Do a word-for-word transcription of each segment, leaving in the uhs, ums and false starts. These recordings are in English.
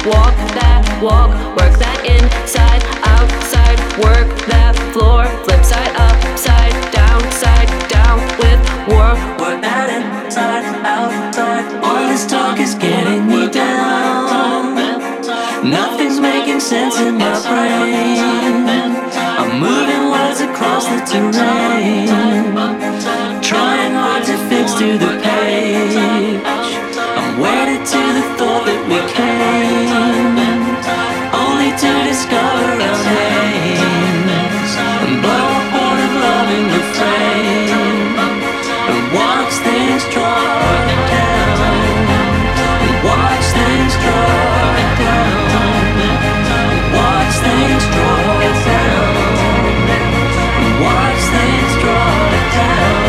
walk that walk, work that inside, outside, work that floor, flip side up, side down, side down with war. Work that inside, outside, all this talk is getting me down. Nothing's making sense in my brain. I'm moving words across the terrain, trying hard to fix to the page. I'm wedded to the thought that we came, only to discover our names, and blow a horn of love in the frame, and watch things drop down, and watch things drop down, and watch things drop down, and watch things drop down.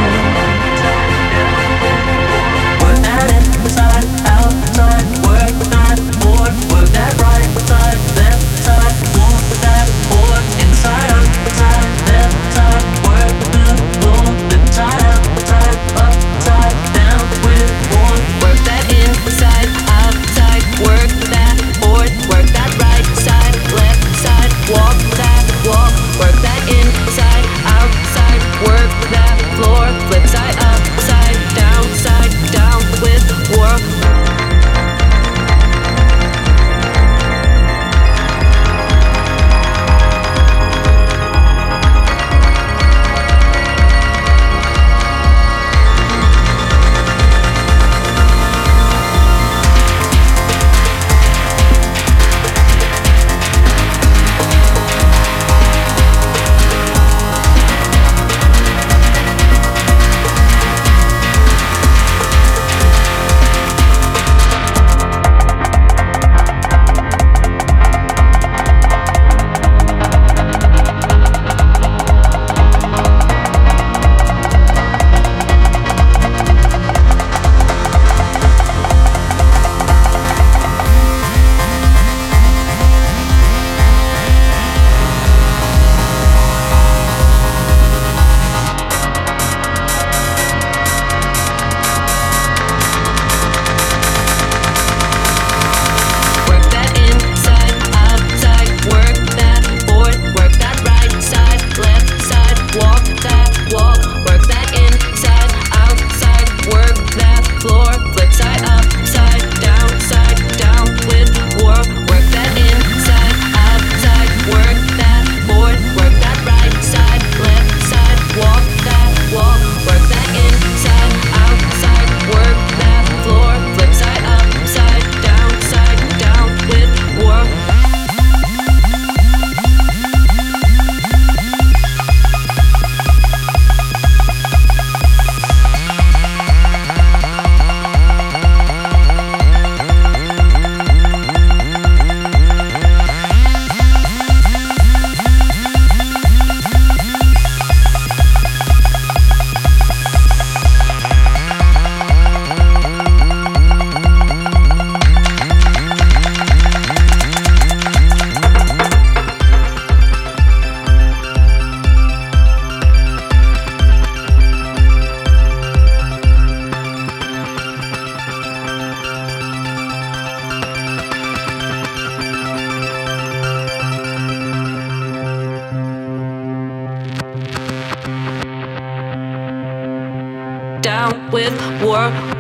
Work that inside, outside, work that board, work that right side, left side, walk that board, inside, outside, left side, work the floor, left side, outside, upside down with more. Work that inside, outside, work that board, work that right side, left side, walk that walk, work that inside, outside, work that floor, flip side, upside down, side down with war. Down with war.